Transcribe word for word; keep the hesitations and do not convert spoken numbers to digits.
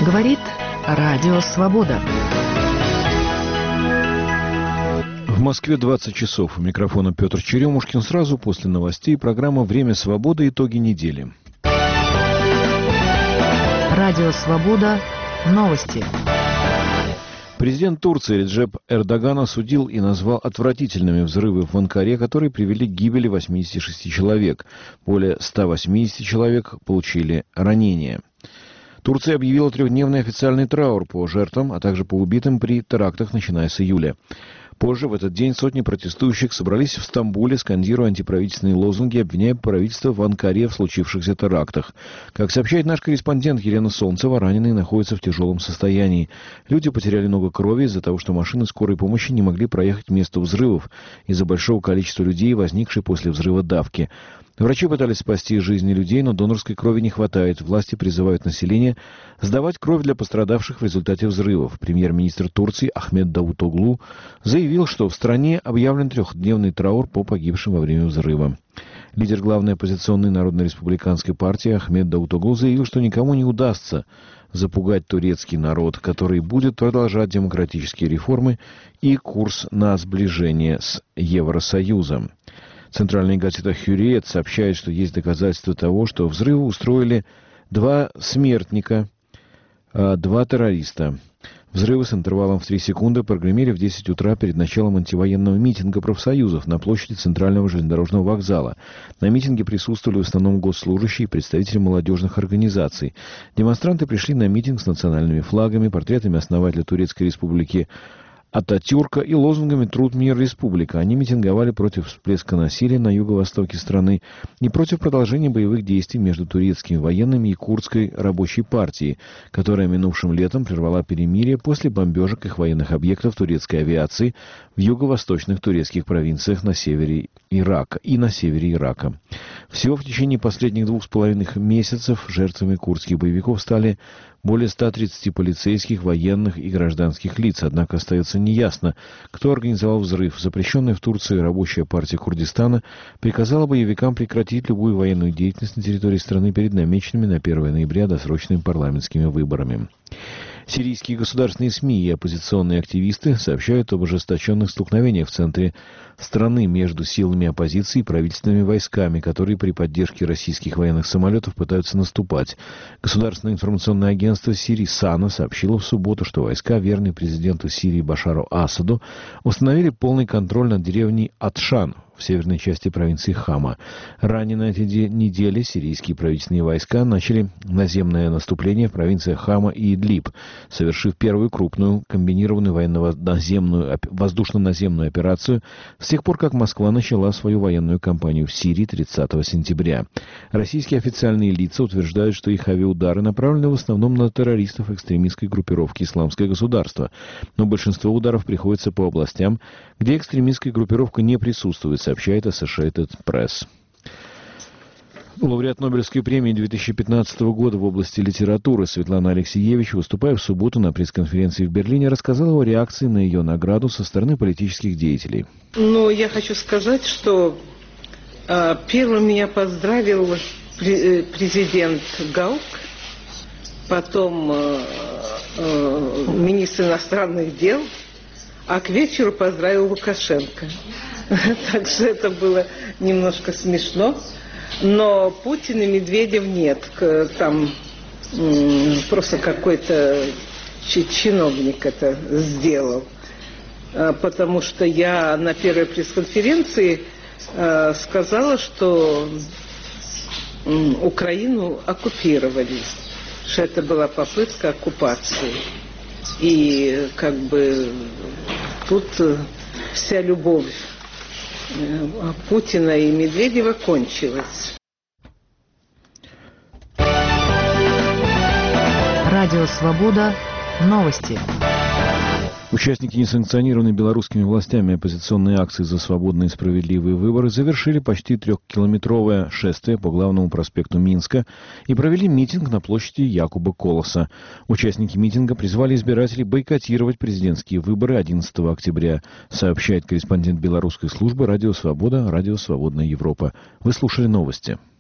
Говорит Радио Свобода. В Москве двадцать часов. У микрофона Петр Черемушкин. Сразу после новостей программа «Время свободы. Итоги недели». Радио Свобода. Новости. Президент Турции Реджеп Эрдоган осудил и назвал отвратительными взрывы в Анкаре, которые привели к гибели восьмидесяти шести человек. Более ста восьмидесяти человек получили ранения. Турция объявила трехдневный официальный траур по жертвам, а также по убитым при терактах, начиная с июля. Позже в этот день сотни протестующих собрались в Стамбуле, скандируя антиправительственные лозунги, обвиняя правительство в Анкаре в случившихся терактах. Как сообщает наш корреспондент Елена Солнцева, раненые находятся в тяжелом состоянии. Люди потеряли много крови из-за того, что машины скорой помощи не могли проехать к месту взрывов из-за большого количества людей, возникшей после взрыва давки. Врачи пытались спасти жизни людей, но донорской крови не хватает. Власти призывают население сдавать кровь для пострадавших в результате взрывов. Премьер-министр Турции Ахмед Давутоглу заявил, что в стране объявлен трехдневный траур по погибшим во время взрыва. Лидер главной оппозиционной Народно-республиканской партии Ахмед Давутоглу заявил, что никому не удастся запугать турецкий народ, который будет продолжать демократические реформы и курс на сближение с Евросоюзом. Центральная газета «Хюриет» сообщает, что есть доказательства того, что взрывы устроили два смертника, а два террориста. Взрывы с интервалом в три секунды прогремели в десять утра перед началом антивоенного митинга профсоюзов на площади Центрального железнодорожного вокзала. На митинге присутствовали в основном госслужащие и представители молодежных организаций. Демонстранты пришли на митинг с национальными флагами, портретами основателя Турецкой республики Ататюрка и лозунгами «Труд, мир, республика». Они митинговали против всплеска насилия на юго-востоке страны и против продолжения боевых действий между турецкими военными и курдской рабочей партией, которая минувшим летом прервала перемирие после бомбежек их военных объектов турецкой авиации в юго-восточных турецких провинциях на севере Ирака и на севере Ирака. Всего в течение последних двух с половиной месяцев жертвами курдских боевиков стали более ста тридцати полицейских, военных и гражданских лиц. Однако остается неясно, кто организовал взрыв. Запрещенная в Турции рабочая партия Курдистана приказала боевикам прекратить любую военную деятельность на территории страны перед намеченными на первое ноября досрочными парламентскими выборами. Сирийские государственные СМИ и оппозиционные активисты сообщают об ожесточенных столкновениях в центре страны между силами оппозиции и правительственными войсками, которые при поддержке российских военных самолетов пытаются наступать. Государственное информационное агентство Сирии САНА сообщило в субботу, что войска, верные президенту Сирии Башару Асаду, установили полный контроль над деревней Атшан в северной части провинции Хама. Ранее на этой неделе сирийские правительственные войска начали наземное наступление в провинциях Хама и Идлиб, совершив первую крупную комбинированную военно-наземную, воздушно-наземную операцию с тех пор, как Москва начала свою военную кампанию в Сирии тридцатого сентября. Российские официальные лица утверждают, что их авиаудары направлены в основном на террористов экстремистской группировки «Исламское государство», но большинство ударов приходится по областям, где экстремистская группировка не присутствует, сообщает Associated Press. Лауреат Нобелевской премии две тысячи пятнадцатого года в области литературы Светлана Алексеевич, выступая в субботу на пресс-конференции в Берлине, рассказала о реакции на ее награду со стороны политических деятелей. Ну, я хочу сказать, что э, первым меня поздравил пре- президент Гаук, потом э, э, министр иностранных дел, а к вечеру поздравил Лукашенко. Так что это было немножко смешно. Но Путин и Медведев нет. Там просто какой-то чиновник это сделал. Потому что я на первой пресс-конференции сказала, что Украину оккупировали. Что это была попытка оккупации. И как бы тут вся любовь Путина и Медведева кончилась. Радио «Свобода». Новости. Участники несанкционированной белорусскими властями оппозиционной акции за свободные и справедливые выборы завершили почти трехкилометровое шествие по главному проспекту Минска и провели митинг на площади Якуба Колоса. Участники митинга призвали избирателей бойкотировать президентские выборы одиннадцатого октября, сообщает корреспондент белорусской службы «Радио Свобода», «Радио Свободная Европа». Вы слушали новости.